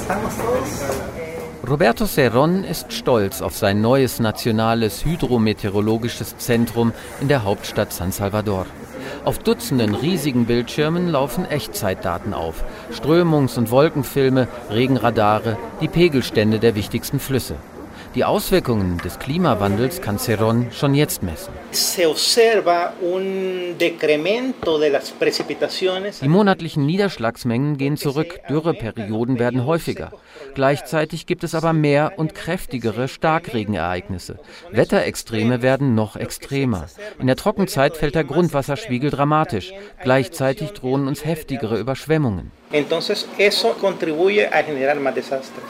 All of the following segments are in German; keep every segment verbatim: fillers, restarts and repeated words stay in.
Roberto Cerrón ist stolz auf sein neues nationales hydrometeorologisches Zentrum in der Hauptstadt San Salvador. Auf Dutzenden riesigen Bildschirmen laufen Echtzeitdaten auf. Strömungs- und Wolkenfilme, Regenradare, die Pegelstände der wichtigsten Flüsse. Die Auswirkungen des Klimawandels kann Cerrón schon jetzt messen. Die monatlichen Niederschlagsmengen gehen zurück, Dürreperioden werden häufiger. Gleichzeitig gibt es aber mehr und kräftigere Starkregenereignisse. Wetterextreme werden noch extremer. In der Trockenzeit fällt der Grundwasserspiegel dramatisch. Gleichzeitig drohen uns heftigere Überschwemmungen. Entonces eso contribuye a generar más desastres.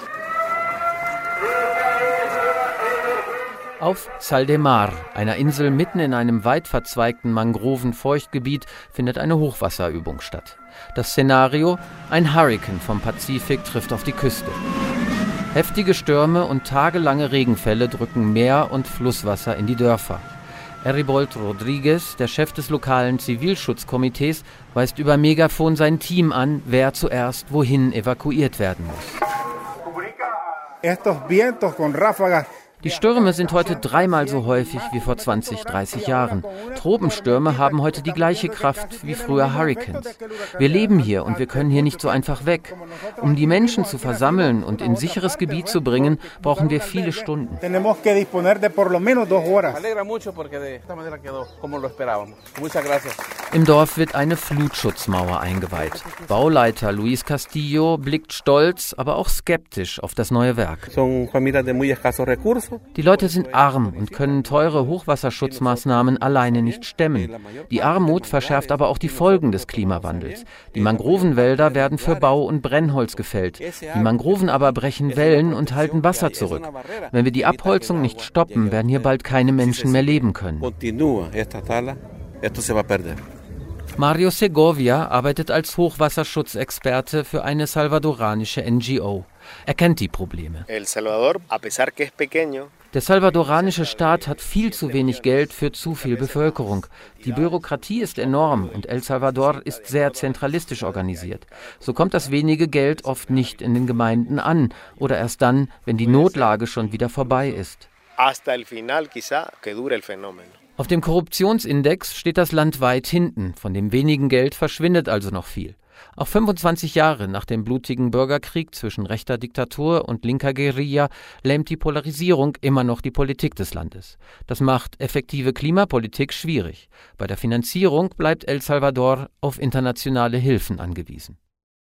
Auf Sal de Mar, einer Insel mitten in einem weit verzweigten Mangroven-Feuchtgebiet, findet eine Hochwasserübung statt. Das Szenario: ein Hurrikan vom Pazifik trifft auf die Küste. Heftige Stürme und tagelange Regenfälle drücken Meer- und Flusswasser in die Dörfer. Eribold Rodriguez, der Chef des lokalen Zivilschutzkomitees, weist über Megafon sein Team an, wer zuerst wohin evakuiert werden muss. Estos vientos con ráfagas. Die Stürme sind heute dreimal so häufig wie vor zwanzig, dreißig Jahren. Tropenstürme haben heute die gleiche Kraft wie früher Hurrikans. Wir leben hier und wir können hier nicht so einfach weg. Um die Menschen zu versammeln und in sicheres Gebiet zu bringen, brauchen wir viele Stunden. Im Dorf wird eine Flutschutzmauer eingeweiht. Bauleiter Luis Castillo blickt stolz, aber auch skeptisch auf das neue Werk. Die Leute sind arm und können teure Hochwasserschutzmaßnahmen alleine nicht stemmen. Die Armut verschärft aber auch die Folgen des Klimawandels. Die Mangrovenwälder werden für Bau- und Brennholz gefällt. Die Mangroven aber brechen Wellen und halten Wasser zurück. Wenn wir die Abholzung nicht stoppen, werden hier bald keine Menschen mehr leben können. Mario Segovia arbeitet als Hochwasserschutzexperte für eine salvadoranische N G O. Er kennt die Probleme. Der salvadoranische Staat hat viel zu wenig Geld für zu viel Bevölkerung. Die Bürokratie ist enorm und El Salvador ist sehr zentralistisch organisiert. So kommt das wenige Geld oft nicht in den Gemeinden an oder erst dann, wenn die Notlage schon wieder vorbei ist. Auf dem Korruptionsindex steht das Land weit hinten. Von dem wenigen Geld verschwindet also noch viel. Auch fünfundzwanzig Jahre nach dem blutigen Bürgerkrieg zwischen rechter Diktatur und linker Guerilla lähmt die Polarisierung immer noch die Politik des Landes. Das macht effektive Klimapolitik schwierig. Bei der Finanzierung bleibt El Salvador auf internationale Hilfen angewiesen.